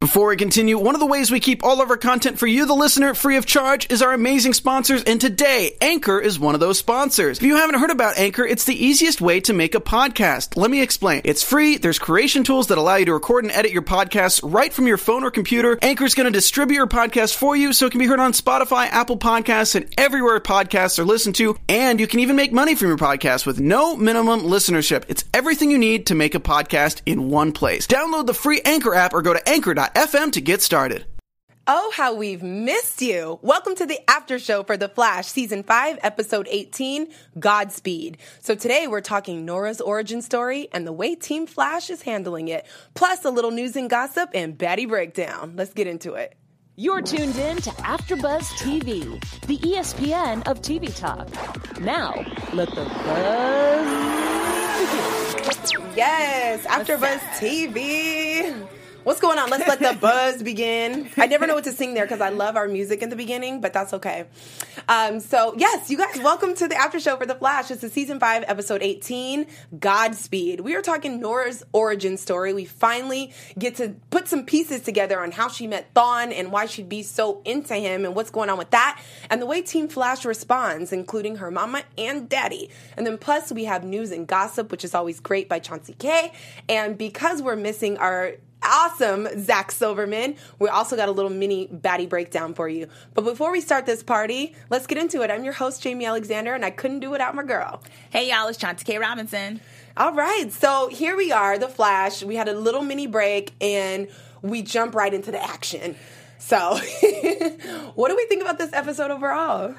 Before we continue, one of the ways we keep all of our content for you, the listener, free of charge is our amazing sponsors, and today, Anchor is one of those sponsors. If you haven't heard about Anchor, it's the easiest way to make a podcast. Let me explain. It's free, there's creation tools that allow you to record and edit your podcasts right from your phone or computer. Anchor's going to distribute your podcast for you so it can be heard on Spotify, Apple Podcasts, and everywhere podcasts are listened to, and you can even make money from your podcast with no minimum listenership. It's everything you need to make a podcast in one place. Download the free Anchor app or go to anchor.fm to get started. Oh, how we've missed you. Welcome to the after show for The Flash, Season 5, Episode 18, Godspeed. So today we're talking Nora's origin story and the way Team Flash is handling it, plus a little news and gossip and baddie breakdown. Let's get into it. You're tuned in to AfterBuzz TV, the ESPN of TV talk. Now, let the buzz begin. Yes, AfterBuzz TV. What's going on? Let's let the buzz begin. I never know what to sing there because I love our music in the beginning, but that's okay. So, yes, you guys, welcome to the after show for The Flash. It's the Season 5, Episode 18, Godspeed. We are talking Nora's origin story. We finally get to put some pieces together on how she met Thawne and why she'd be so into him and what's going on with that, and the way Team Flash responds, including her mama and daddy. And then plus, we have news and gossip, which is always great, by Chauncey K. And because we're missing our awesome Zach Silverman, we also got a little mini baddie breakdown for you. But before we start this party, let's get into it. I'm your host, Jamie Alexander, and I couldn't do it without my girl. Hey, y'all, it's Chauncey K. Robinson. All right, so here we are, The Flash. We had a little mini break, and we jump right into the action. So, what do we think about this episode overall?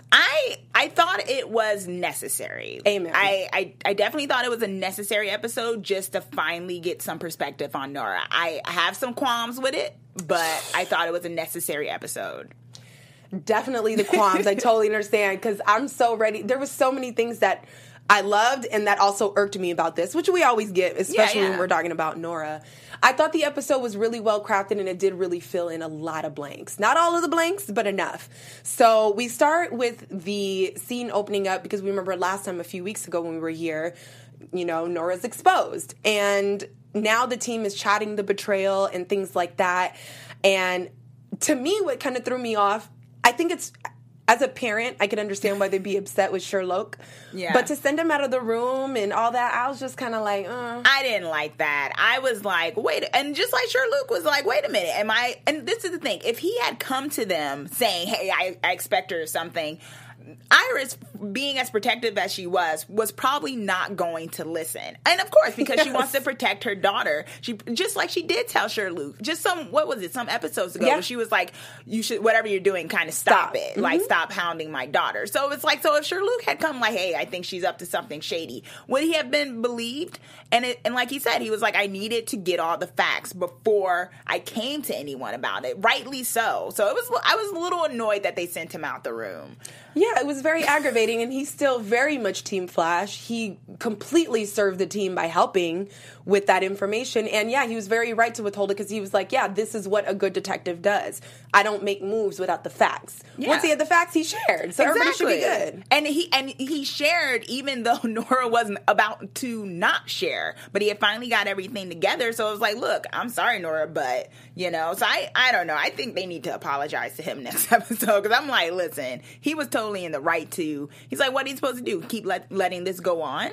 I thought it was necessary. Amen. I definitely thought it was a necessary episode just to finally get some perspective on Nora. I have some qualms with it, but I thought it was a necessary episode. Definitely the qualms. I totally understand because I'm so ready. There was so many things that I loved and that also irked me about this, which we always get, especially when we're talking about Nora. I thought the episode was really well crafted and it did really fill in a lot of blanks. Not all of the blanks, but enough. So we start with the scene opening up because we remember last time a few weeks ago when we were here, you know, Nora's exposed. And now the team is chatting the betrayal and things like that. And to me, what kind of threw me off, I think it's, as a parent, I could understand why they'd be upset with Sherlock. Yeah. But to send him out of the room and all that, I was just kind of like, I didn't like that. I was like, wait. And just like Sherlock was like, wait a minute. And this is the thing. If he had come to them saying, hey, I expect her or something, Iris, being as protective as she was probably not going to listen. And of course, because she wants to protect her daughter. She just like she did tell Sherlock, just some episodes ago, where she was like, you should, whatever you're doing, kind of stop it. Mm-hmm. Like, stop hounding my daughter. So it's like, so if Sherlock had come like, hey, I think she's up to something shady, would he have been believed? And like he said, he was like, I needed to get all the facts before I came to anyone about it. Rightly so. So I was a little annoyed that they sent him out the room. Yeah, it was very aggravating, and he's still very much Team Flash. He completely served the team by helping with that information, and yeah, he was very right to withhold it because he was like, yeah, this is what a good detective does. I don't make moves without the facts. Yeah. Once he had the facts, he shared, so everybody should be good. And he shared even though Nora wasn't about to not share, but he had finally got everything together, so it was like, look, I'm sorry, Nora, but, you know, so I don't know. I think they need to apologize to him next episode because I'm like, listen, he was totally in the right to, he's like, what are you supposed to do? Keep letting this go on?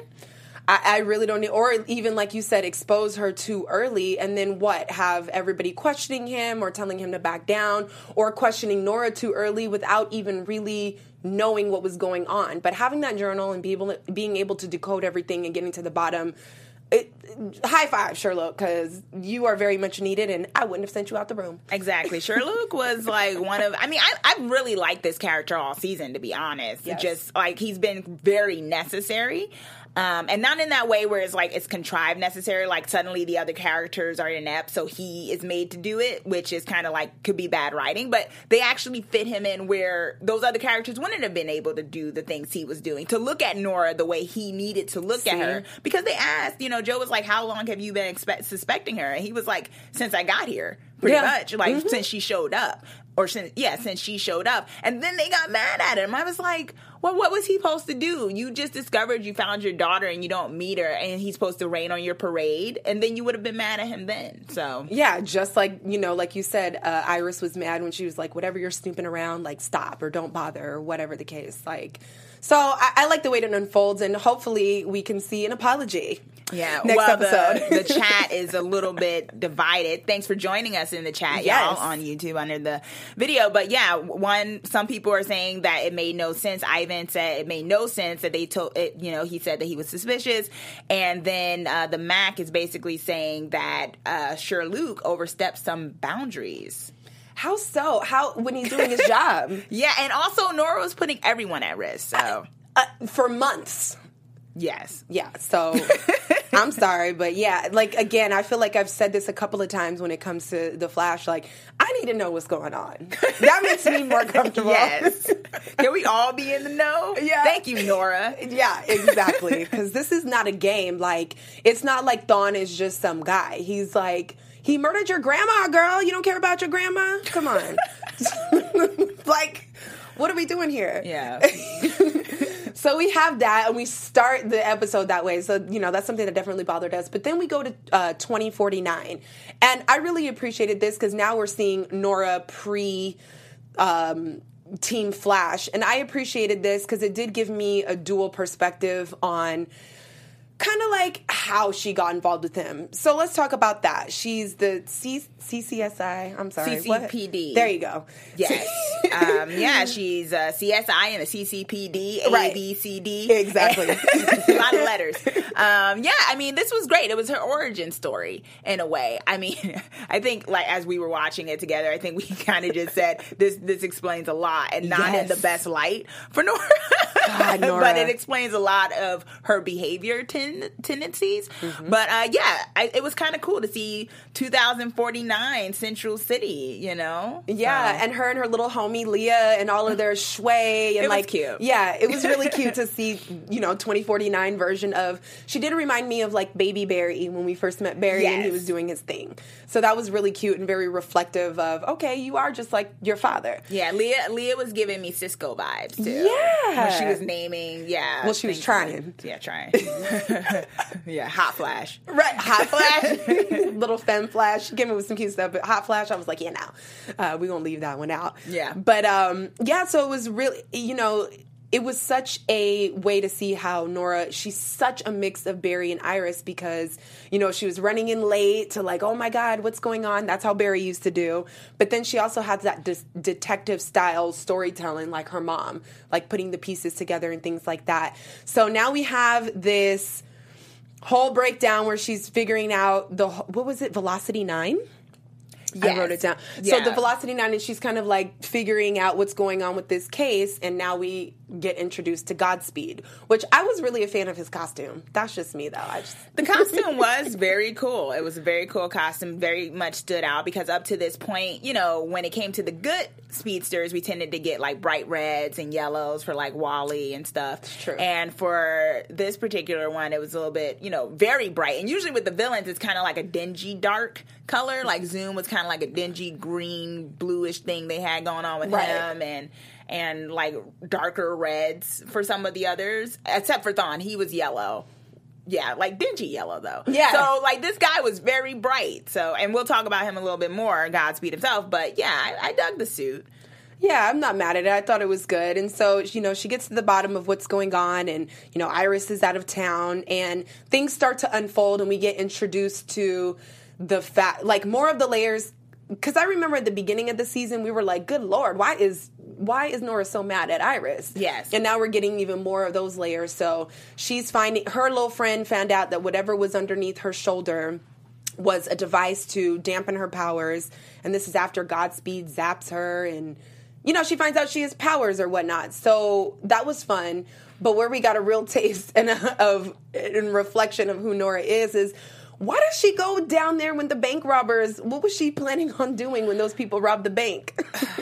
I really don't need, or even like you said, expose her too early and then what? Have everybody questioning him or telling him to back down or questioning Nora too early without even really knowing what was going on. But having that journal and being able to decode everything and getting to the bottom, high five, Sherlock, because you are very much needed, and I wouldn't have sent you out the room. Exactly. Sherlock was like one of, I really liked this character all season, to be honest. Yes. Just like he's been very necessary. And not in that way where it's like it's contrived necessary, like suddenly the other characters are inept, so he is made to do it, which is kind of like could be bad writing, but they actually fit him in where those other characters wouldn't have been able to do the things he was doing, to look at Nora the way he needed to look at her, because they asked, you know, Joe was like, how long have you been suspecting her? And he was like, since I got here, pretty much, like since she showed up. Since she showed up. And then they got mad at him. I was like, well, what was he supposed to do? You just discovered you found your daughter and you don't meet her, and he's supposed to rain on your parade, and then you would have been mad at him then. So yeah, just like, you know, like you said, Iris was mad when she was like, whatever you're snooping around, like, stop or don't bother or whatever the case. Like, so I like the way it unfolds, and hopefully we can see an apology. Yeah, next episode. The chat is a little bit divided. Thanks for joining us in the chat, y'all, on YouTube under the video. But yeah, some people are saying that it made no sense. Ivan said it made no sense that they told it. You know, he said that he was suspicious, and then the Mac is basically saying that Sir Luke overstepped some boundaries. How so? How, when he's doing his job? Yeah, and also Nora was putting everyone at risk. So for months. Yes. Yeah, so I'm sorry, but yeah, like, again, I feel like I've said this a couple of times when it comes to The Flash, like, I need to know what's going on. That makes me more comfortable. Yes. Can we all be in the know? Yeah. Thank you, Nora. Yeah, exactly. Because this is not a game. Like, it's not like Thawne is just some guy. He's like, he murdered your grandma, girl. You don't care about your grandma? Come on. Like, what are we doing here? Yeah. So we have that, and we start the episode that way. So, you know, that's something that definitely bothered us. But then we go to 2049. And I really appreciated this because now we're seeing Nora pre Team Flash. And I appreciated this because it did give me a dual perspective on kind of like how she got involved with him. So let's talk about that. She's the CCSI. I'm sorry. CCPD. What? There you go. Yes. Yeah, she's CSI and a CCPD, Right. A, B, C, D. Exactly. A lot of letters. Yeah, I mean, this was great. It was her origin story in a way. I mean, I think like as we were watching it together, I think we kind of just said this explains a lot, and not in the best light for Nora. God, Nora. But it explains a lot of her behavior tendencies. Mm-hmm. But it was kind of cool to see 2049 Central City, you know? Yeah, and her little homie Leah and all of their shway. And it like, was cute. Yeah, it was really cute to see, you know, 2049 version of, she did remind me of like Baby Barry when we first met Barry and he was doing his thing. So that was really cute and very reflective of, okay, you are just like your father. Yeah, Leah was giving me Cisco vibes too. Yeah. When she was naming, Well, she was trying. Yeah, trying. Yeah, Hot Flash. Right, Hot Flash. Little Femme Flash. She came in with some cute stuff, but Hot Flash, I was like, yeah, no. We're going to leave that one out. Yeah. But, yeah, so it was really, you know, it was such a way to see how Nora, she's such a mix of Barry and Iris because, you know, she was running in late to like, oh my God, what's going on? That's how Barry used to do. But then she also had that detective style storytelling like her mom, like putting the pieces together and things like that. So now we have this whole breakdown where she's figuring out what was it, Velocity 9? Yes. I wrote it down. Yeah. So the Velocity 9, and she's kind of like figuring out what's going on with this case, and now we get introduced to Godspeed, which I was really a fan of his costume. That's just me, though. The costume was very cool. It was a very cool costume, very much stood out because up to this point, you know, when it came to the good speedsters, we tended to get like bright reds and yellows for like Wally and stuff. It's true. And for this particular one, it was a little bit, you know, very bright. And usually with the villains, it's kind of like a dingy dark color. Like Zoom was kind of like a dingy green, bluish thing they had going on with him, and like darker reds for some of the others, except for Thawne. He was yellow. Yeah, like dingy yellow though. Yeah. So like this guy was very bright. So, and we'll talk about him a little bit more, Godspeed himself. But yeah, I dug the suit. Yeah, I'm not mad at it. I thought it was good. And so, you know, she gets to the bottom of what's going on, and, you know, Iris is out of town, and things start to unfold, and we get introduced to the fact, like, more of the layers. Because I remember at the beginning of the season, we were like, good Lord, why is Nora so mad at Iris? Yes. And now we're getting even more of those layers. So she's finding, her little friend found out that whatever was underneath her shoulder was a device to dampen her powers. And this is after Godspeed zaps her, and, you know, she finds out she has powers or whatnot. So that was fun. But where we got a real taste and reflection of who Nora is why does she go down there when the bank robbers, what was she planning on doing when those people robbed the bank?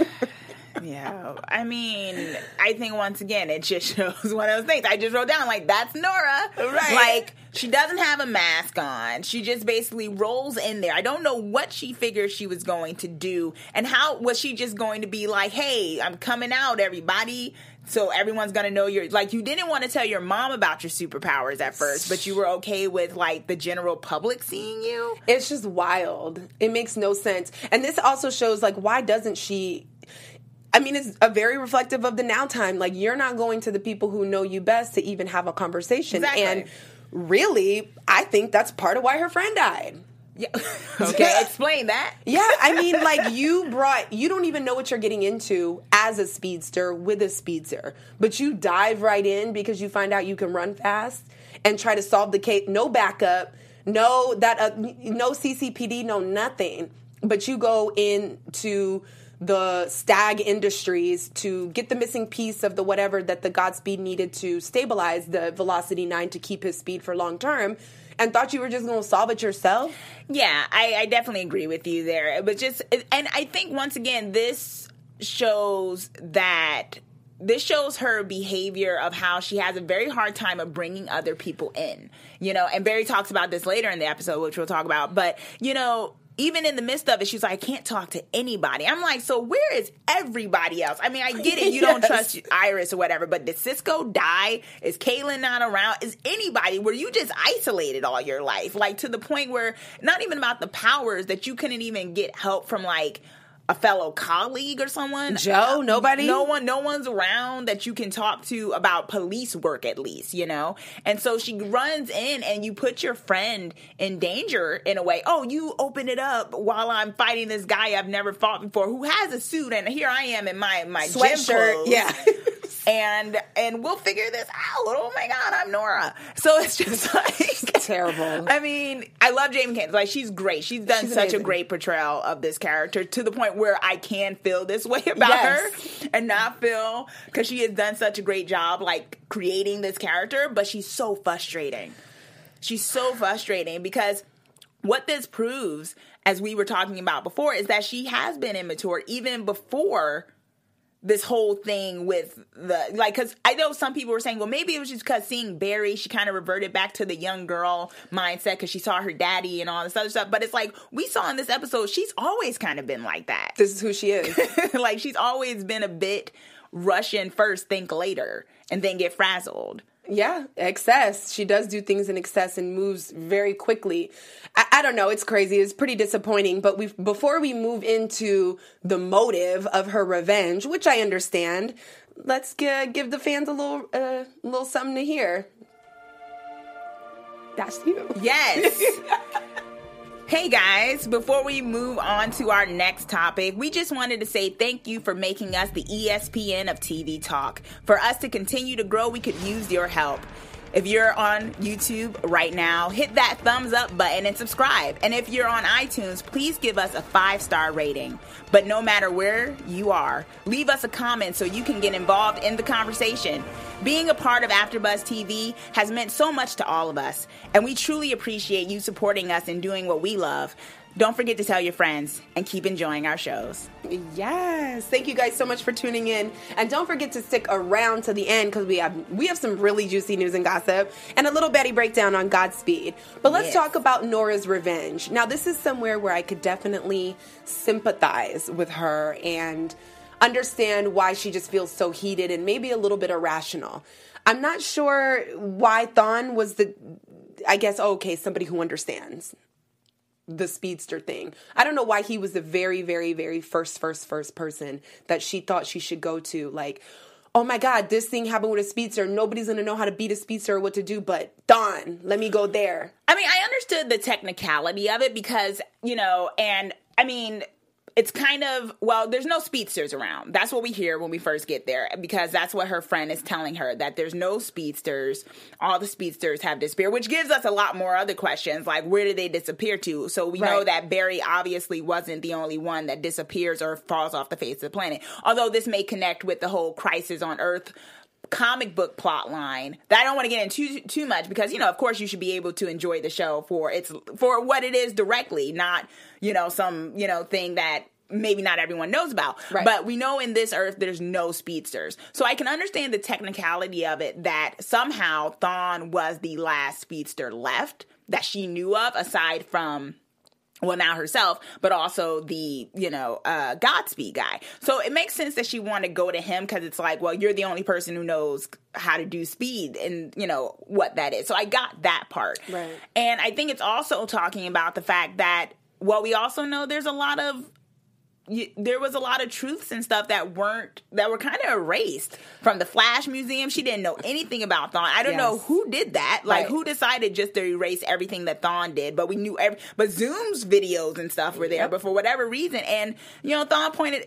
Yeah, I mean, I think once again, it just shows one of those things. I just wrote down, like, that's Nora. Right. Like, she doesn't have a mask on. She just basically rolls in there. I don't know what she figured she was going to do. And how was she just going to be like, hey, I'm coming out, everybody. so everyone's gonna know you didn't want to tell your mom about your superpowers at first, but you were okay with like the general public seeing you. It's just wild. It makes no sense. And this also shows like, why doesn't she... I mean, it's a very reflective of the now time. Like, you're not going to the people who know you best to even have a conversation. Exactly. And really, I think that's part of why her friend died. Yeah. Okay, explain that. Yeah, I mean, like, you don't even know what you're getting into as a speedster with a speedster, but you dive right in because you find out you can run fast and try to solve the case. No backup, no CCPD, no nothing. But you go into the Stag Industries to get the missing piece of the whatever that the Godspeed needed to stabilize the Velocity 9 to keep his speed for long term, and thought you were just going to solve it yourself. Yeah, I definitely agree with you there. But and I think once again, this shows her behavior of how she has a very hard time of bringing other people in, and Barry talks about this later in the episode, which we'll talk about. But, even in the midst of it, she's like, I can't talk to anybody. I'm like, so where is everybody else? I mean, I get it. You don't trust Iris or whatever, but did Cisco die? Is Caitlin not around? Is anybody, were you just isolated all your life? Like, to the point where, not even about the powers, that you couldn't even get help from, like, a fellow colleague or someone? Joe, nobody? No one's around that you can talk to about police work, at least, And so she runs in, and you put your friend in danger in a way. Oh, you open it up while I'm fighting this guy I've never fought before who has a suit, and here I am in my sweatshirt. Gym clothes. Yeah. And we'll figure this out. Oh my God, I'm Nora. So it's just like terrible. I mean, I love Jamie Kent. Like, she's great. She's done such amazing. a great portrayal of this character, to the point where I can feel this way about her and not feel, because she has done such a great job, like, creating this character. But she's so frustrating. She's so frustrating because what this proves, as we were talking about before, is that she has been immature even before this whole thing with because I know some people were saying, well, maybe it was just because seeing Barry, she kind of reverted back to the young girl mindset because she saw her daddy and all this other stuff. But it's like, we saw in this episode, she's always kind of been like that. This is who she is. Like, she's always been a bit rush in first, think later, and then get frazzled. Yeah, excess. She does do things in excess and moves very quickly. I don't know. It's crazy. It's pretty disappointing. But before we move into the motive of her revenge, which I understand, let's give the fans a little something to hear. That's you. Yes. Hey guys, before we move on to our next topic, we just wanted to say thank you for making us the ESPN of TV talk. For us to continue to grow, we could use your help. If you're on YouTube right now, hit that thumbs up button and subscribe. And if you're on iTunes, please give us a 5-star rating. But no matter where you are, leave us a comment so you can get involved in the conversation. Being a part of AfterBuzz TV has meant so much to all of us, and we truly appreciate you supporting us and doing what we love. Don't forget to tell your friends and keep enjoying our shows. Yes. Thank you guys so much for tuning in. And don't forget to stick around to the end because we have some really juicy news and gossip and a little Betty breakdown on Godspeed. But let's talk about Nora's revenge. Now, this is somewhere where I could definitely sympathize with her and understand why she just feels so heated and maybe a little bit irrational. I'm not sure why Thawne was somebody who understands the speedster thing. I don't know why he was the very, very, very first person that she thought she should go to. Like, oh my God, this thing happened with a speedster. Nobody's going to know how to beat a speedster or what to do, but Thawne, let me go there. I mean, I understood the technicality of it because, and I mean, it's kind of, well, there's no speedsters around. That's what we hear when we first get there, because that's what her friend is telling her, that there's no speedsters. All the speedsters have disappeared, which gives us a lot more other questions, like where did they disappear to? So we know that Barry obviously wasn't the only one that disappears or falls off the face of the planet. Although this may connect with the whole Crisis on Earth comic book plot line that I don't want to get into too much because, of course you should be able to enjoy the show for what it is directly, not, some, thing that maybe not everyone knows about. Right. But we know in this Earth there's no speedsters. So I can understand the technicality of it that somehow Thawne was the last speedster left that she knew of aside from well, now herself, but also the, Godspeed guy. So it makes sense that she wanted to go to him because it's like, well, you're the only person who knows how to do speed and, what that is. So I got that part. Right. And I think it's also talking about the fact that, well, we also know there was a lot of truths and stuff that were kind of erased from the Flash Museum. She didn't know anything about Thawne. I don't know who did that. Like, who decided just to erase everything that Thawne did? But we knew but Zoom's videos and stuff were there, but for whatever reason. And, Thawne pointed,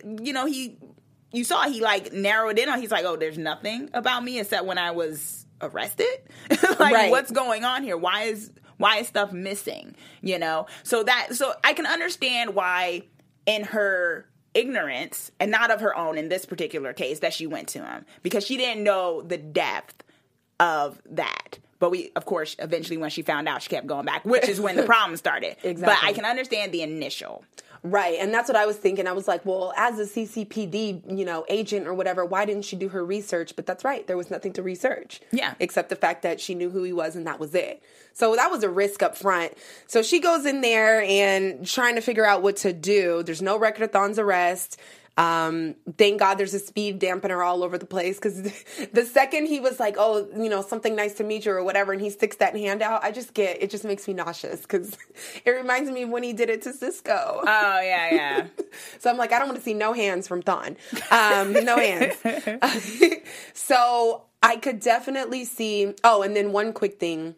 you saw he like narrowed in on, he's like, oh, there's nothing about me except when I was arrested. What's going on here? Why is stuff missing? So I can understand why, in her ignorance, and not of her own in this particular case, that she went to him, because she didn't know the depth of that. But of course, eventually when she found out, she kept going back, which is when the problem started. Exactly. But I can understand the initial. Right, and that's what I was thinking. I was like, well, as a CCPD, agent or whatever, why didn't she do her research? But that's right, there was nothing to research. Yeah. Except the fact that she knew who he was, and that was it. So that was a risk up front. So she goes in there and trying to figure out what to do. There's no record of Thawne's arrest. Thank God there's a speed dampener all over the place, because the second he was like, oh, something nice to meet you or whatever, and he sticks that hand out, it just makes me nauseous, because it reminds me of when he did it to Cisco. Oh, yeah. So I'm like, I don't want to see no hands from Thawne. No hands. So I could definitely see, and then one quick thing.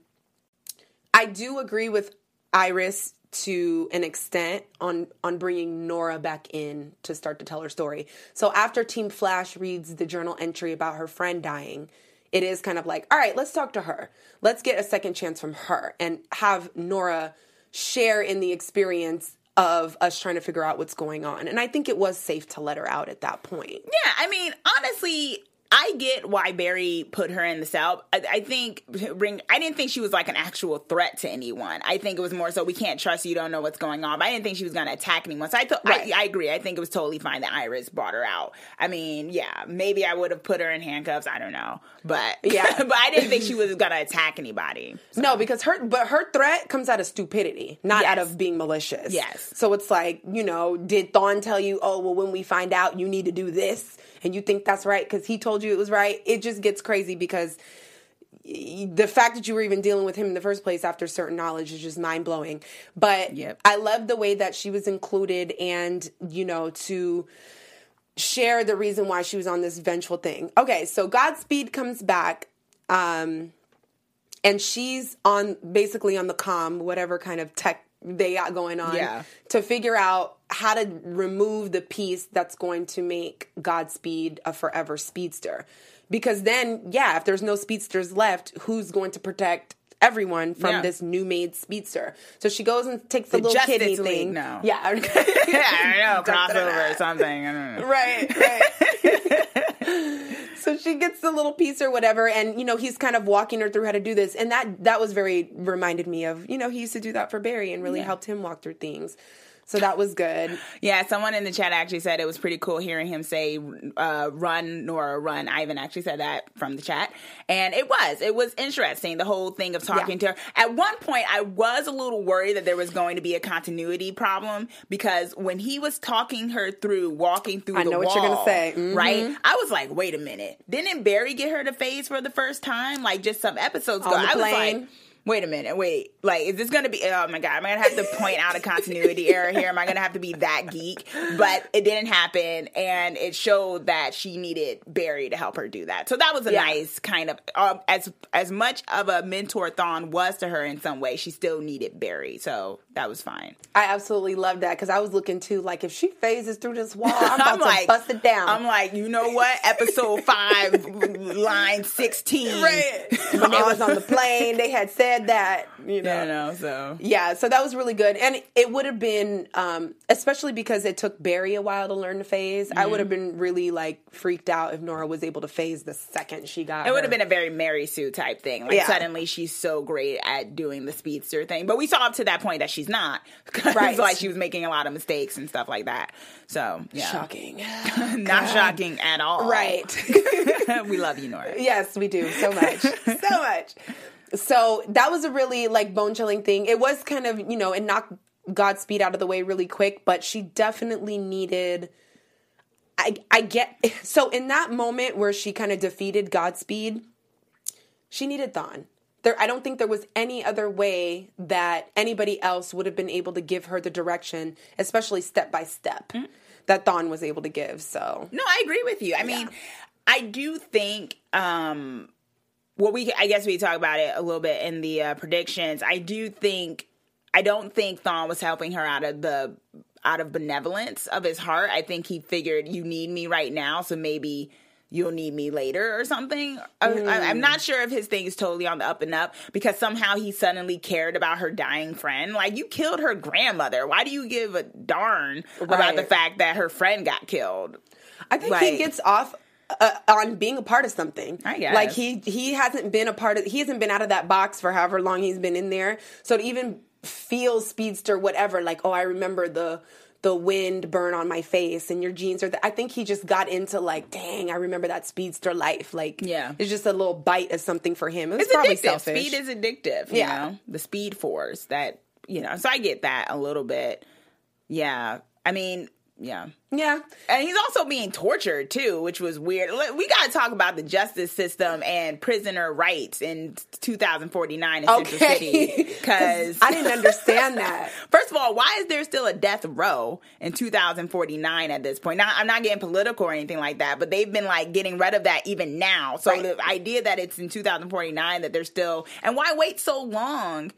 I do agree with Iris to an extent on bringing Nora back in to start to tell her story. So after Team Flash reads the journal entry about her friend dying, it is kind of like, all right, let's talk to her. Let's get a second chance from her and have Nora share in the experience of us trying to figure out what's going on. And I think it was safe to let her out at that point. Yeah, I mean, honestly, I get why Barry put her in the cell. I didn't think she was like an actual threat to anyone. I think it was more so, we can't trust you, don't know what's going on. But I didn't think she was going to attack anyone. So I agree. I think it was totally fine that Iris brought her out. I mean, yeah, maybe I would have put her in handcuffs. I don't know. But yeah, but I didn't think she was going to attack anybody. So. No, because her threat comes out of stupidity, not out of being malicious. Yes. So it's like, did Thawne tell you, oh, well, when we find out, you need to do this, and you think that's right because he told you it was right? It just gets crazy, because the fact that you were even dealing with him in the first place after certain knowledge is just mind-blowing. But I love the way that she was included, and, to share the reason why she was on this vengeful thing. Okay, so Godspeed comes back, and she's basically on the comm, whatever kind of tech they got going on, to figure out how to remove the piece that's going to make Godspeed a forever speedster. Because then, if there's no speedsters left, who's going to protect everyone from this new made speedster? So she goes and takes the little kidney thing. No. Yeah. I don't know, crossover or something. I don't know. Right. So she gets the little piece or whatever, and, he's kind of walking her through how to do this. And that was reminded me of, he used to do that for Barry and really helped him walk through things. So that was good. Yeah, someone in the chat actually said it was pretty cool hearing him say, run, Nora, run. Ivan actually said that from the chat. And it was interesting, the whole thing of talking to her. At one point, I was a little worried that there was going to be a continuity problem, because when he was talking her through, walking through the wall. I know what you're going to say. Mm-hmm. Right? I was like, wait a minute. Didn't Barry get her to phase for the first time? Like, just some episodes ago. I was like, wait a minute, like, is this going to be, oh my God, am I going to have to point out a continuity error here? Am I going to have to be that geek? But it didn't happen, and it showed that she needed Barry to help her do that. So that was a nice kind of, as much of a mentor Thawne was to her in some way, she still needed Barry. So that was fine. I absolutely loved that, because I was looking too, like, if she phases through this wall, I'm about to bust it down. I'm like, you know what? Episode 5, line 16. Right. When they was on the plane, they had said that, so. Yeah, so that was really good. And it would have been, especially because it took Barry a while to learn to phase, I would have been really, like, freaked out if Nora was able to phase the second she got It would have been a very Mary Sue type thing. Like, suddenly she's so great at doing the speedster thing. But we saw up to that point that she's not. Right. Like, she was making a lot of mistakes and stuff like that. So, yeah. Shocking. Not shocking at all. Right. We love you, Nora. Yes, we do. So much. So much. So that was a really, like, bone-chilling thing. It was kind of, it knocked Godspeed out of the way really quick, but she definitely needed... I get... So in that moment where she kind of defeated Godspeed, she needed Thawne. I don't think there was any other way that anybody else would have been able to give her the direction, especially step by step, that Thawne was able to give. So no, I agree with you. I mean, I do think, I guess we talk about it a little bit in the predictions. I don't think Thawne was helping her out of benevolence of his heart. I think he figured, you need me right now, so maybe you'll need me later or something. I'm not sure if his thing is totally on the up and up, because somehow he suddenly cared about her dying friend. Like, you killed her grandmother. Why do you give a darn about the fact that her friend got killed? I think he gets off on being a part of something. I guess. Like, he hasn't been he hasn't been out of that box for however long he's been in there. So to even feel Speedster, whatever, like, oh, I remember the wind burn on my face and your jeans are I think he just got into like, dang, I remember that Speedster life. Like, it's just a little bite of something for him. It's probably addictive. selfish. Speed is addictive, you know? The speed force that, so I get that a little bit. Yeah. I mean, yeah. Yeah. And he's also being tortured, too, which was weird. We got to talk about the justice system and prisoner rights in 2049 in Central City. Because I didn't understand that. First of all, why is there still a death row in 2049 at this point? Now, I'm not getting political or anything like that, but they've been, like, getting rid of that even now. So the idea that it's in 2049 that they're still... And why wait so long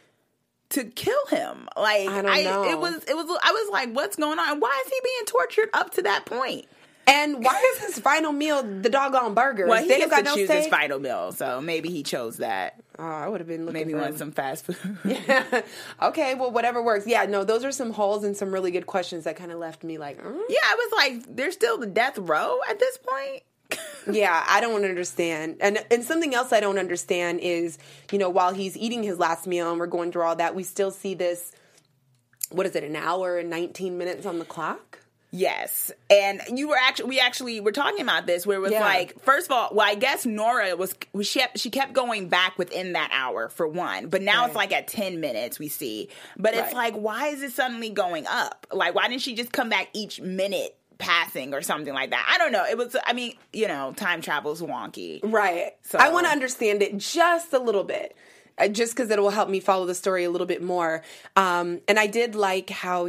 to kill him? Like, I don't know. I was like, what's going on? Why is he being tortured up to that point? And why is his final meal the doggone burger? Well, he gets to choose his final meal, so maybe he chose that. Oh, I would have been looking maybe for want some fast food. Yeah. Okay, well, whatever works. Yeah, no, those are some holes and some really good questions that kind of left me like, Yeah, I was like, there's still the death row at this point? Yeah, I don't understand. And something else I don't understand is, while he's eating his last meal and we're going through all that, we still see this, what is it, an hour and 19 minutes on the clock? Yes. And we actually were talking about this where it was like, first of all, I guess Nora she kept going back within that hour for one, but now it's like at 10 minutes we see. But it's like, why is it suddenly going up? Like, why didn't she just come back each minute passing or something like that? I don't know. It was, I mean, time travel is wonky. Right. So I want to understand it just a little bit. Just because it will help me follow the story a little bit more. And I did like how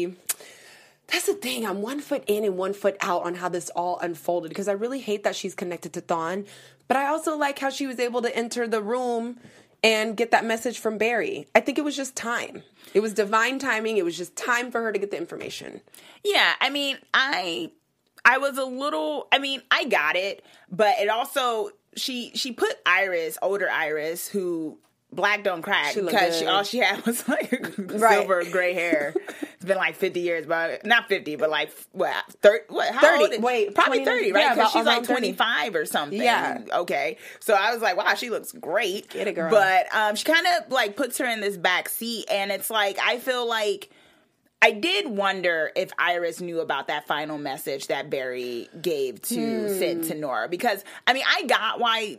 that's the thing. I'm 1 foot in and 1 foot out on how this all unfolded, because I really hate that she's connected to Thawne. But I also like how she was able to enter the room and get that message from Barry. I think it was just time. It was divine timing. It was just time for her to get the information. Yeah, I mean, I was a little, I got it, but it also, she put older Iris, who black don't crack, because all she had was like silver gray hair. It's been like 50 years, but not 50, but like what? 30? What? How 30. Old is, wait, probably 30, right? Because she's like 30. 25 or something. Yeah. Okay. So I was like, wow, she looks great. Get it, girl. But she kind of like puts her in this back seat, and it's like, I feel like I did wonder if Iris knew about that final message that Barry gave to send to Nora, because I got why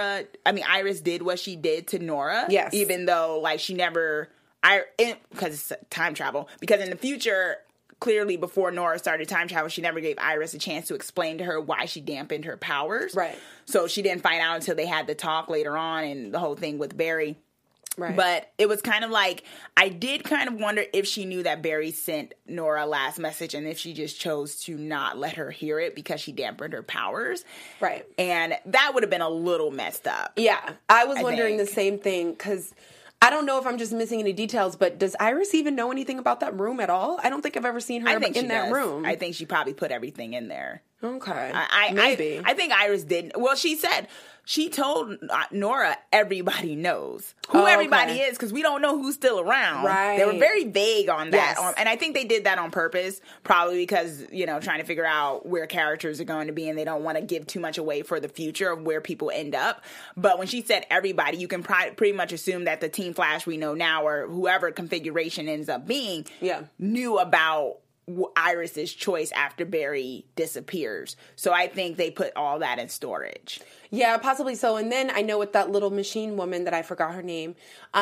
Iris did what she did to Nora. Yes. Even though like she never, because it's time travel. Because in the future, clearly before Nora started time travel, she never gave Iris a chance to explain to her why she dampened her powers. Right. So she didn't find out until they had the talk later on, and the whole thing with Barry. Right. But it was kind of like, I did kind of wonder if she knew that Barry sent Nora a last message, and if she just chose to not let her hear it because she dampened her powers. Right. And that would have been a little messed up. Yeah. I was wondering the same thing, because I don't know if I'm just missing any details, but does Iris even know anything about that room at all? I don't think I've ever seen her in that room. I think she probably put everything in there. Okay. Maybe. I think Iris didn't. Well, she told Nora everybody knows who everybody is, because we don't know who's still around. Right. They were very vague on that. Yes. And I think they did that on purpose, probably because, trying to figure out where characters are going to be, and they don't want to give too much away for the future of where people end up. But when she said everybody, you can pretty much assume that the Team Flash we know now, or whoever configuration ends up being, knew about Iris's choice after Barry disappears. So I think they put all that in storage. Yeah, possibly so. And then I know with that little machine woman that I forgot her name,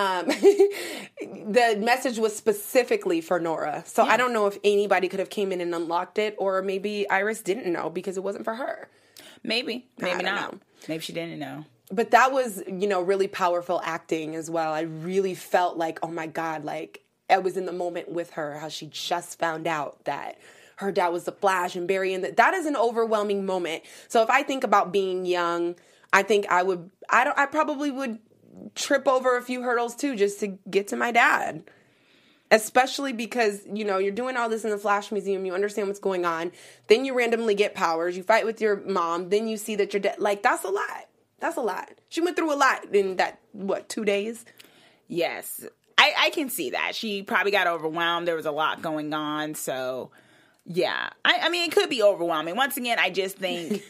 the message was specifically for Nora. So I don't know if anybody could have came in and unlocked it, or maybe Iris didn't know because it wasn't for her. Maybe I don't not. know. Maybe she didn't know. But that was, really powerful acting as well. I really felt like, oh my God, like I was in the moment with her, how she just found out that her dad was the Flash and Barry, and that is an overwhelming moment. So if I think about being young, I think I probably would trip over a few hurdles too, just to get to my dad. Especially because, you're doing all this in the Flash Museum, you understand what's going on, then you randomly get powers, you fight with your mom, then you see that you're dead. Like, that's a lot. That's a lot. She went through a lot in that, 2 days? Yes. I can see that. She probably got overwhelmed. There was a lot going on. So, yeah. I mean, it could be overwhelming. Once again, I just think...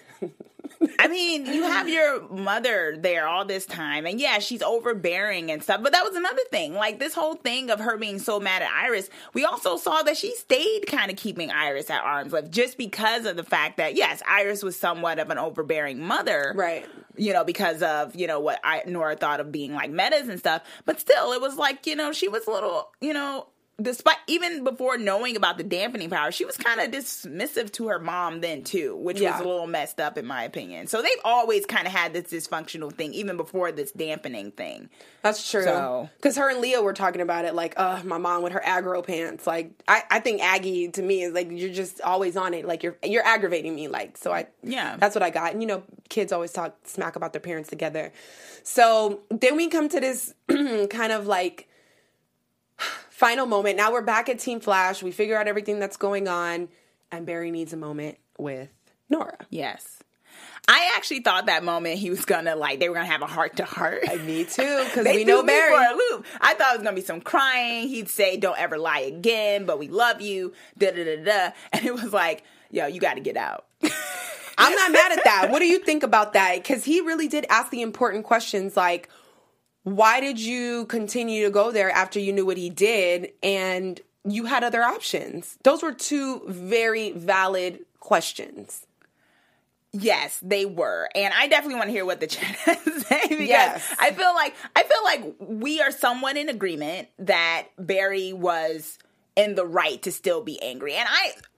you have your mother there all this time, and yeah, she's overbearing and stuff, but that was another thing. Like, this whole thing of her being so mad at Iris, we also saw that she stayed kind of keeping Iris at arm's length just because of the fact that, yes, Iris was somewhat of an overbearing mother. Right. Because of, what Nora thought of being like metas and stuff, but still, it was like, she was a little, despite, even before knowing about the dampening power, she was kind of dismissive to her mom then too, which was a little messed up in my opinion. So they've always kind of had this dysfunctional thing, even before this dampening thing. That's true. Because her and Leo were talking about it, like, my mom with her aggro pants. Like, I think Aggie to me is like, you're just always on it. Like, you're aggravating me. Like, so that's what I got. And kids always talk smack about their parents together. So then we come to this kind of like final moment. Now we're back at Team Flash. We figure out everything that's going on, and Barry needs a moment with Nora. Yes. I actually thought that moment they were gonna have a heart-to-heart. Me too, because we know Barry. For a loop. I thought it was gonna be some crying. He'd say, "Don't ever lie again, but we love you." Da da da da. And it was like, "Yo, you got to get out." I'm not mad at that. What do you think about that? Because he really did ask the important questions, like, why did you continue to go there after you knew what he did and you had other options? Those were two very valid questions. Yes, they were. And I definitely want to hear what the chat has to say, because I feel like we are somewhat in agreement that Barry was in the right to still be angry. And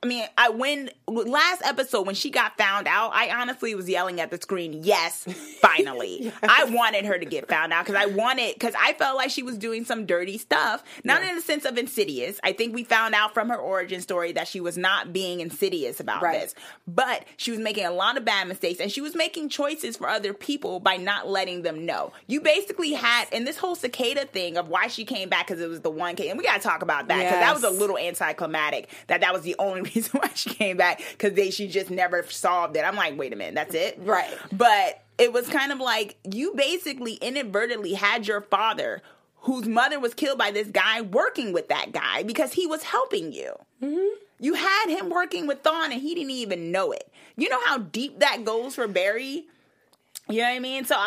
when last episode, when she got found out, I honestly was yelling at the screen, yes, finally. Yes. I wanted her to get found out because I felt like she was doing some dirty stuff. Not in the sense of insidious. I think we found out from her origin story that she was not being insidious about this. But she was making a lot of bad mistakes, and she was making choices for other people by not letting them know. You basically had, and this whole cicada thing of why she came back, because it was the one case, and we got to talk about that, because that was a little anticlimactic, that was the only reason why she came back, because she just never solved it. I'm like, wait a minute, that's it? Right. But it was kind of like, you basically inadvertently had your father, whose mother was killed by this guy, working with that guy because he was helping you. Mm-hmm. You had him working with Thawne and he didn't even know it. You know how deep that goes for Barry? You know what I mean? So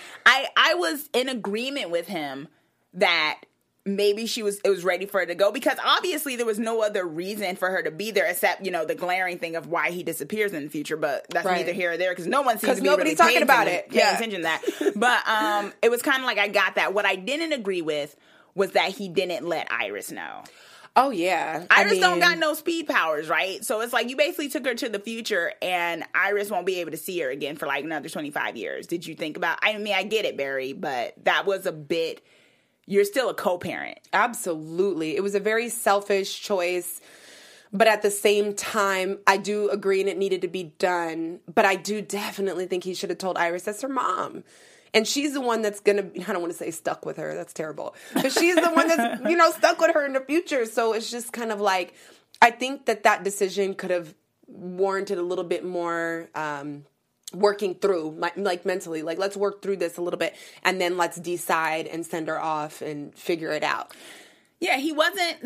I was in agreement with him that maybe it was ready for her to go, because obviously there was no other reason for her to be there except, the glaring thing of why he disappears in the future. But that's neither here or there, because no one seems to be really talking about paying attention to that. But it was kind of like, I got that. What I didn't agree with was that he didn't let Iris know. Oh, yeah. Iris don't got no speed powers, right? So it's like, you basically took her to the future, and Iris won't be able to see her again for like another 25 years. Did you think about... I get it, Barry, but that was a bit... You're still a co-parent. Absolutely. It was a very selfish choice, but at the same time, I do agree and it needed to be done. But I do definitely think he should have told Iris that's her mom. And she's the one that's going to, I don't want to say stuck with her. That's terrible. But she's the one that's, stuck with her in the future. So it's just kind of like, I think that decision could have warranted a little bit more working through, like mentally, like, let's work through this a little bit and then let's decide and send her off and figure it out. Yeah, he wasn't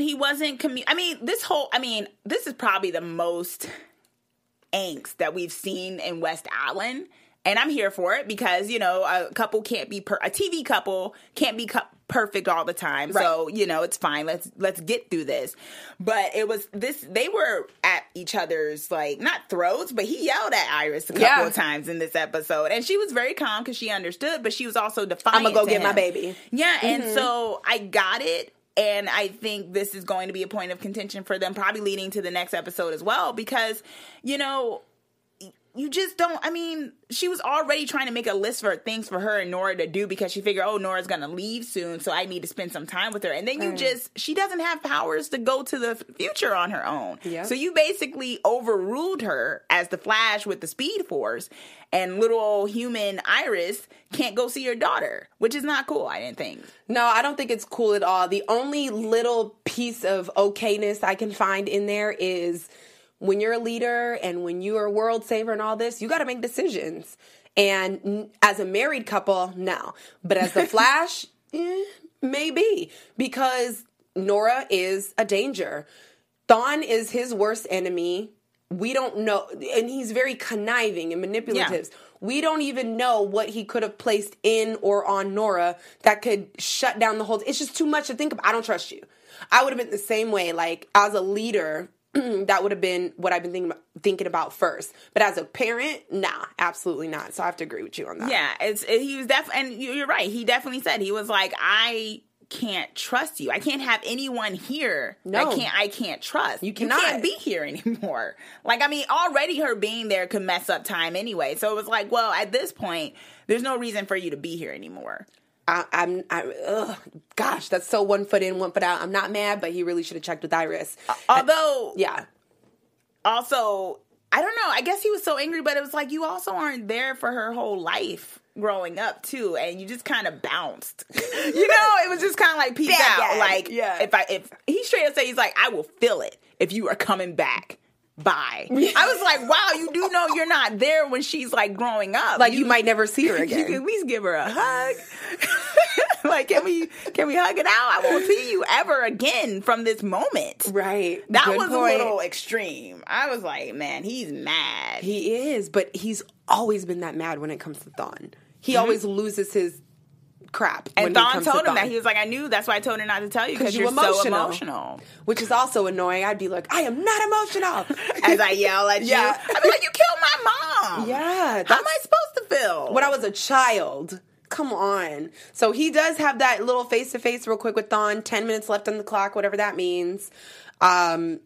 this is probably the most angst that we've seen in West Allen. And I'm here for it because, you know, a TV couple can't be perfect all the time. Right. So, you know, it's fine. Let's get through this. But it was they were at each other's, like, not throats, but he yelled at Iris a couple of times in this episode. And she was very calm because she understood, but she was also defiant. I'm going to go get him. my baby. Yeah. And so I got it. And I think this is going to be a point of contention for them, probably leading to the next episode as well, because, you know, you just don't, I mean, she was already trying to make a list for things for her and Nora to do because she figured, oh, Nora's going to leave soon, so I need to spend some time with her. And then she doesn't have powers to go to the future on her own. Yep. So you basically overruled her as the Flash with the Speed Force, and little old human Iris can't go see her daughter, which is not cool, I didn't think. No, I don't think it's cool at all. The only little piece of okayness I can find in there is when you're a leader and when you're a world saver and all this, you got to make decisions. And as a married couple, no. But as the Flash, maybe. Because Nora is a danger. Thawne is his worst enemy. We don't know. And he's very conniving and manipulative. Yeah. We don't even know what he could have placed in or on Nora that could shut down the whole... It's just too much to think about. I don't trust you. I would have been the same way. Like, as a leader... that would have been what I've been thinking about first. But as a parent, nah, absolutely not. So I have to agree with you on that. Yeah, he was definitely, and you're right. He definitely said, he was like, I can't trust you. I can't have anyone here. No, I can't trust. You cannot. You can't be here anymore. Like, I mean, already her being there could mess up time anyway. So it was like, well, at this point, there's no reason for you to be here anymore. Gosh, that's so 1 foot in, 1 foot out. I'm not mad, but he really should have checked with Iris. Although, yeah. Also, I don't know. I guess he was so angry, but it was like, you also aren't there for her whole life growing up too, and you just kind of bounced. You know, it was just kind of like peace out. Guy. Like, yeah. if he straight up said, he's like, I will feel it if you are coming back. Bye. I was like, wow, you do know you're not there when she's like growing up. Like you might never see her again. You can at least give her a hug. Like, can we hug it out? I won't see you ever again from this moment. Right. That was a little extreme. I was like, man, he's mad. He is, but he's always been that mad when it comes to Thawne. He always loses his crap. And Thawne told him that. He was like, I knew, that's why I told her not to tell you, because you're so emotional. Which is also annoying. I'd be like, I am not emotional. As I yell at you. I'd be like, you killed my mom. Yeah. How am I supposed to feel? When I was a child. Come on. So he does have that little face-to-face real quick with Thawne. 10 minutes left on the clock, whatever that means. And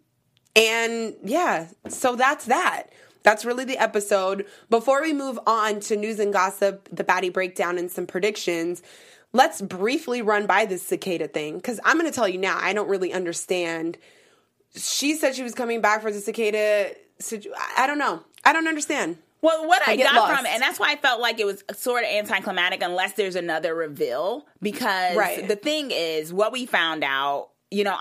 yeah, so that's that. That's really the episode. Before we move on to news and gossip, the baddie breakdown, and some predictions, let's briefly run by this cicada thing. Because I'm going to tell you now, I don't really understand. She said she was coming back for the cicada. I don't know. I don't understand. Well, what I got from it, and that's why I felt like it was sort of anticlimactic unless there's another reveal. Because the thing is, what we found out, you know,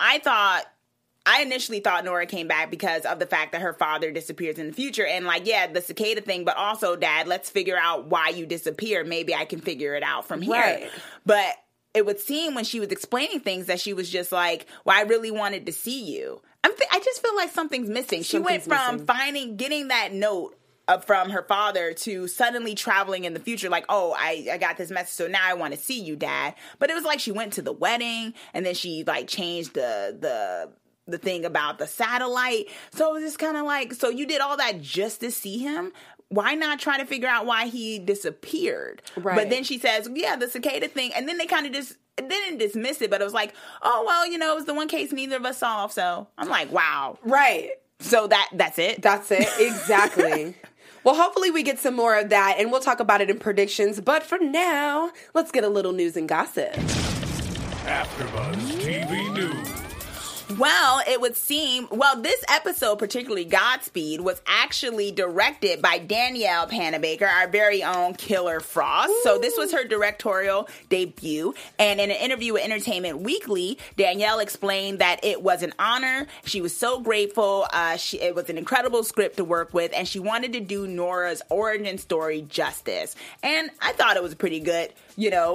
I initially thought Nora came back because of the fact that her father disappears in the future. And like, yeah, the cicada thing, but also, Dad, let's figure out why you disappeared. Maybe I can figure it out from here. Right. But it would seem when she was explaining things that she was just like, well, I really wanted to see you. I just feel like something's missing. She went from getting that note from her father to suddenly traveling in the future, like, oh, I got this message, so now I want to see you, Dad. But it was like she went to the wedding, and then she like changed the thing about the satellite. So it was just kind of like, so you did all that just to see him? Why not try to figure out why he disappeared? Right. But then she says, yeah, the cicada thing. And then they kind of just didn't dismiss it, but it was like, oh, well, you know, it was the one case neither of us solved. So I'm like, wow. Right. So that's it? That's it. Exactly. Well, hopefully we get some more of that, and we'll talk about it in predictions. But for now, let's get a little news and gossip. AfterBuzz TV News. Well, it would seem, this episode, particularly Godspeed, was actually directed by Danielle Panabaker, our very own Killer Frost. Ooh. So this was her directorial debut. And in an interview with Entertainment Weekly, Danielle explained that it was an honor. She was so grateful. It was an incredible script to work with, and she wanted to do Nora's origin story justice. And I thought it was pretty good, you know,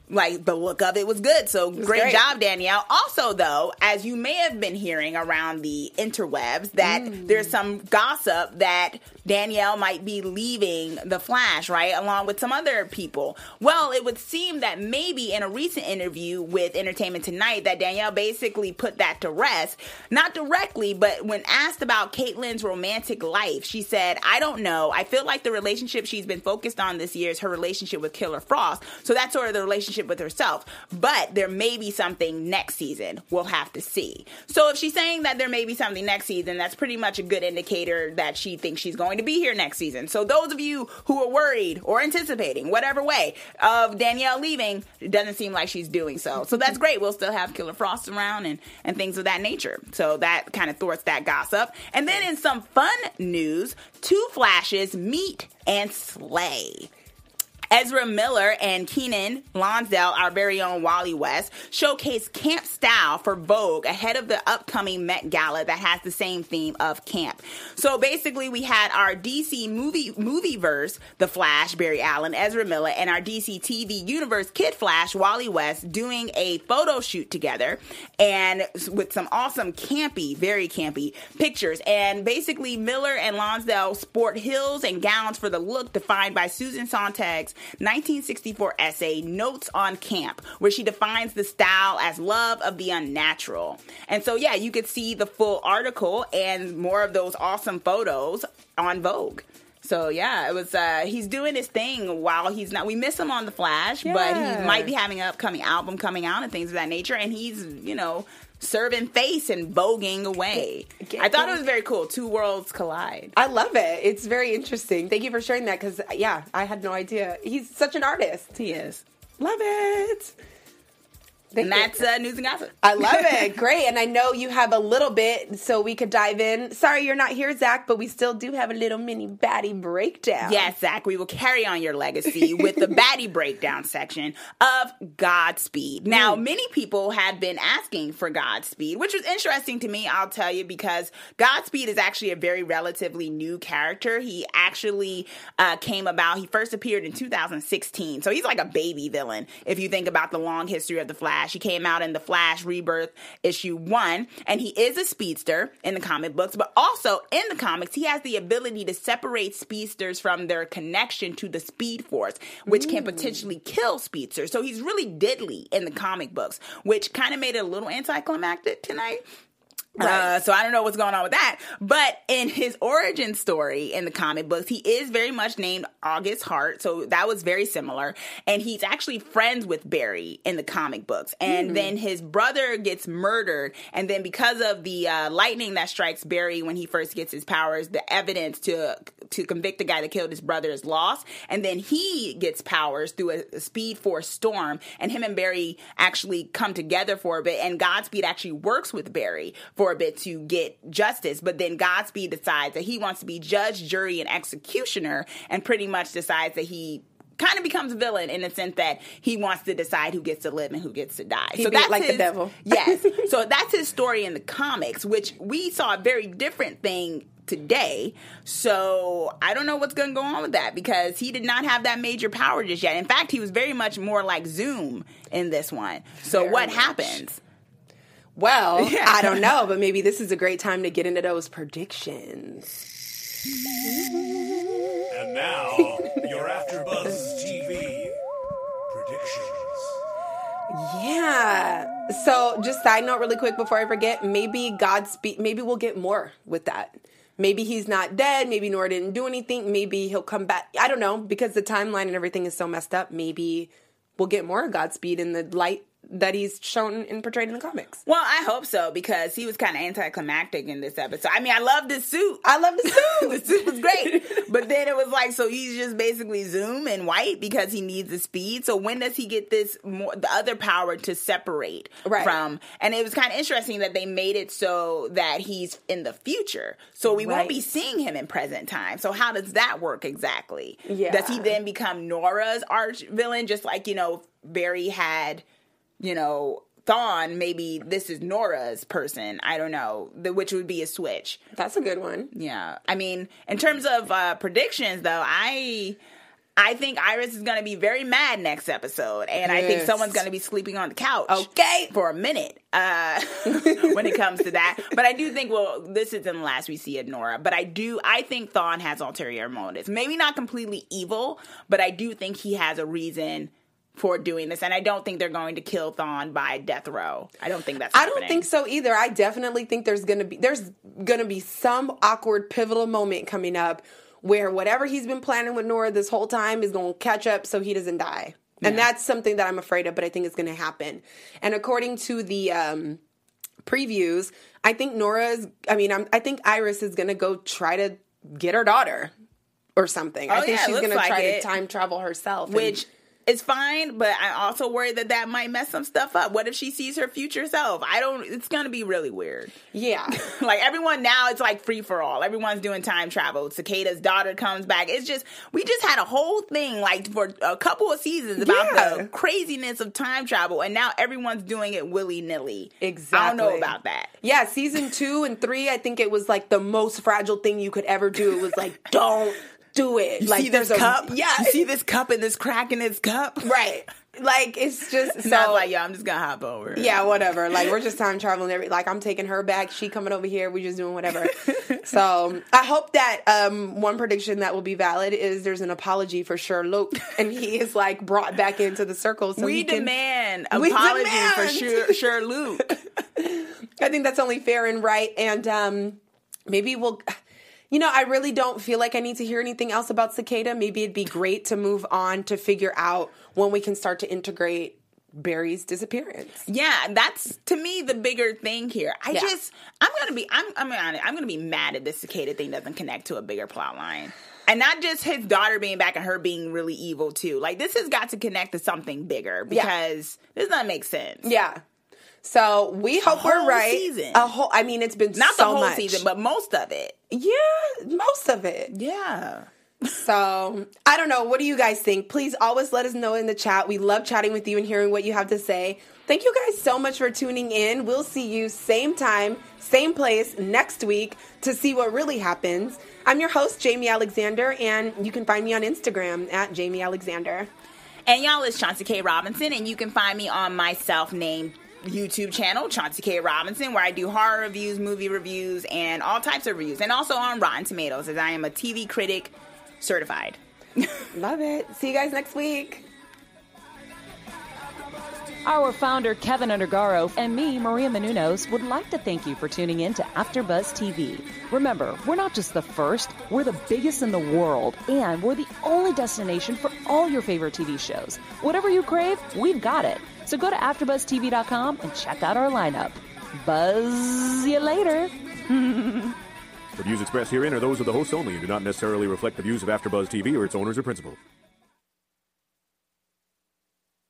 like, the look of it was good. So great job, Danielle. Also, though, as you may have been hearing around the interwebs, that there's some gossip that Danielle might be leaving The Flash, right, along with some other people. Well, it would seem that maybe in a recent interview with Entertainment Tonight that Danielle basically put that to rest. Not directly, but when asked about Caitlyn's romantic life, she said, I don't know. I feel like the relationship she's been focused on this year is her relationship with Killer Frost. So that's sort of the relationship with herself. But there may be something next season. We'll have to see. So if she's saying that there may be something next season, that's pretty much a good indicator that she thinks she's going to be here next season. So those of you who are worried or anticipating, whatever way, of Danielle leaving, it doesn't seem like she's doing so. So that's great. We'll still have Killer Frost around and things of that nature. So that kind of thwarts that gossip. And then in some fun news, 2 Flashes meet and slay. Ezra Miller and Kenan Lonsdale, our very own Wally West, showcased camp style for Vogue ahead of the upcoming Met Gala that has the same theme of camp. So basically, we had our DC movieverse, The Flash, Barry Allen, Ezra Miller, and our DC TV universe Kid Flash, Wally West, doing a photo shoot together, and with some awesome campy, very campy pictures. And basically, Miller and Lonsdale sport heels and gowns for the look defined by Susan Sontag's 1964 essay, Notes on Camp, where she defines the style as love of the unnatural. And so, yeah, you could see the full article and more of those awesome photos on Vogue. So, yeah, it was, he's doing his thing while he's not, we miss him on The Flash, but he might be having an upcoming album coming out and things of that nature, and he's, you know, serving face and voguing away. I thought it was very cool. 2 worlds collide. I love it. It's very interesting. Thank you for sharing that because, yeah, I had no idea. He's such an artist. He is. Love it. And that's news and gossip. I love it. Great. And I know you have a little bit, so we could dive in. Sorry you're not here, Zach, but we still do have a little mini baddie breakdown. Yes, Zach, we will carry on your legacy with the baddie breakdown section of Godspeed. Now, many people have been asking for Godspeed, which was interesting to me, I'll tell you, because Godspeed is actually a very relatively new character. He actually came about, he first appeared in 2016. So he's like a baby villain, if you think about the long history of the Flash. He came out in The Flash Rebirth issue 1, and he is a speedster in the comic books, but also in the comics, he has the ability to separate speedsters from their connection to the Speed Force, which can potentially kill speedsters. So he's really deadly in the comic books, which kind of made it a little anticlimactic tonight. Right. So I don't know what's going on with that. But in his origin story in the comic books, he is very much named August Hart. So that was very similar. And he's actually friends with Barry in the comic books. And then his brother gets murdered. And then because of the lightning that strikes Barry when he first gets his powers, the evidence to convict the guy that killed his brother is lost. And then he gets powers through a Speed Force storm. And him and Barry actually come together for a bit. And Godspeed actually works with Barry for a bit to get justice, but then Godspeed decides that he wants to be judge, jury, and executioner, and pretty much decides that he kind of becomes a villain in the sense that he wants to decide who gets to live and who gets to die. So that's like the devil. Yes. So that's his story in the comics, which we saw a very different thing today. So I don't know what's going to go on with that because he did not have that major power just yet. In fact, he was very much more like Zoom in this one. So what happens? Well, I don't know, but maybe this is a great time to get into those predictions. And now, your AfterBuzz TV predictions. Yeah. So just side note really quick before I forget, maybe Godspeed, maybe we'll get more with that. Maybe he's not dead. Maybe Nora didn't do anything. Maybe he'll come back. I don't know, because the timeline and everything is so messed up. Maybe we'll get more Godspeed in the light that he's shown and portrayed in the comics. Well, I hope so, because he was kind of anticlimactic in this episode. I mean, I love this suit. I love the suit. The suit was great. But then it was like, so he's just basically Zoom in white because he needs the speed. So when does he get this the other power to separate from? And it was kind of interesting that they made it so that he's in the future. So we won't be seeing him in present time. So how does that work exactly? Yeah. Does he then become Nora's arch villain, just like, Barry had... Thawne, maybe this is Nora's person. I don't know. Which would be a switch. That's a good one. Yeah. I mean, in terms of predictions, though, I I think Iris is going to be very mad next episode, and I think someone's going to be sleeping on the couch for a minute when it comes to that. But I do think, well, this isn't the last we see of Nora, but I think Thawne has ulterior motives. Maybe not completely evil, but I do think he has a reason for doing this, and I don't think they're going to kill Thawne by death row. I don't think that's happening. I don't think so either. I definitely think there's gonna be some awkward pivotal moment coming up where whatever he's been planning with Nora this whole time is going to catch up so he doesn't die. Yeah. And that's something that I'm afraid of, but I think it's going to happen. And according to the previews, I think I think Iris is going to go try to get her daughter or something. I think she's going to try to time travel herself. Which is fine, but I also worry that might mess some stuff up. What if she sees her future self? It's going to be really weird. Yeah. Like everyone now, it's like free for all. Everyone's doing time travel. Cicada's daughter comes back. We just had a whole thing like for a couple of seasons about the craziness of time travel, and now everyone's doing it willy-nilly. Exactly. I don't know about that. Yeah, season 2 and 3, I think it was like the most fragile thing you could ever do. It was like, don't do it. You like see this cup? Yeah. You see this cup and this crack in this cup? Right. Like, it's just so... I was like, I'm just gonna hop over. Yeah, whatever. Like, we're just time traveling. Like, I'm taking her back. She coming over here. We just doing whatever. So, I hope that one prediction that will be valid is there's an apology for Sir Luke. And he is, like, brought back into the circle. So we demand apology for Sir Luke. I think that's only fair and right. And maybe we'll... I really don't feel like I need to hear anything else about Cicada. Maybe it'd be great to move on to figure out when we can start to integrate Barry's disappearance. Yeah, that's to me the bigger thing here. I'm gonna be mad if this Cicada thing doesn't connect to a bigger plot line. And not just his daughter being back and her being really evil too. Like this has got to connect to something bigger because this doesn't make sense. Yeah. So we hope we're right. Season. It's been not so the whole much. season, but most of it. Yeah, most of it. Yeah. So I don't know. What do you guys think? Please always let us know in the chat. We love chatting with you and hearing what you have to say. Thank you guys so much for tuning in. We'll see you same time, same place next week to see what really happens. I'm your host, Jamie Alexander, and you can find me on Instagram at Jamie Alexander. And y'all, it's Chauncey K. Robinson, and you can find me on my self-named YouTube channel, Chauncey K. Robinson, where I do horror reviews, movie reviews, and all types of reviews. And also on Rotten Tomatoes, as I am a TV critic certified. Love it. See you guys next week. Our founder, Kevin Undergaro, and me, Maria Menounos, would like to thank you for tuning in to AfterBuzz TV. Remember, we're not just the first, we're the biggest in the world, and we're the only destination for all your favorite TV shows. Whatever you crave, we've got it. So go to AfterBuzzTV.com and check out our lineup. Buzz you later. The views expressed herein are those of the hosts only and do not necessarily reflect the views of AfterBuzz TV or its owners or principals.